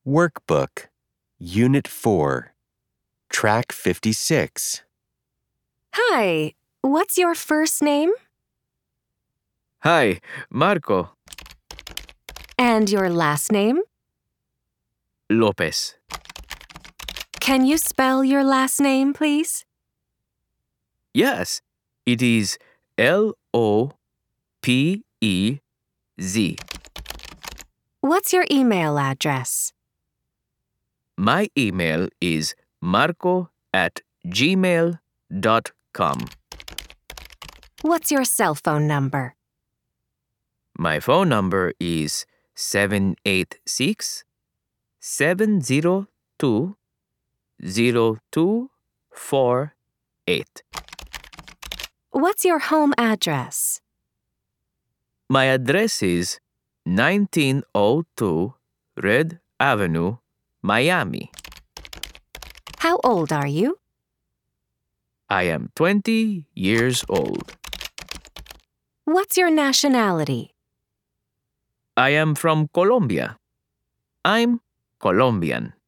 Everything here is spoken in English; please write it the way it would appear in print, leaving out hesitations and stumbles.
Workbook, Unit 4, Track 56. Hi, what's your first name? Hi, Marco And your last name? Lopez. Can you spell your last name, please? Yes, it is Lopez. What's your email address? My email is marco@gmail.com. What's your cell phone number? My phone number is 786-702-0248. What's your home address? My address is 1902 Red Avenue, Miami. How old are you? I am 20 years old. What's your nationality? I am from Colombia. I'm Colombian.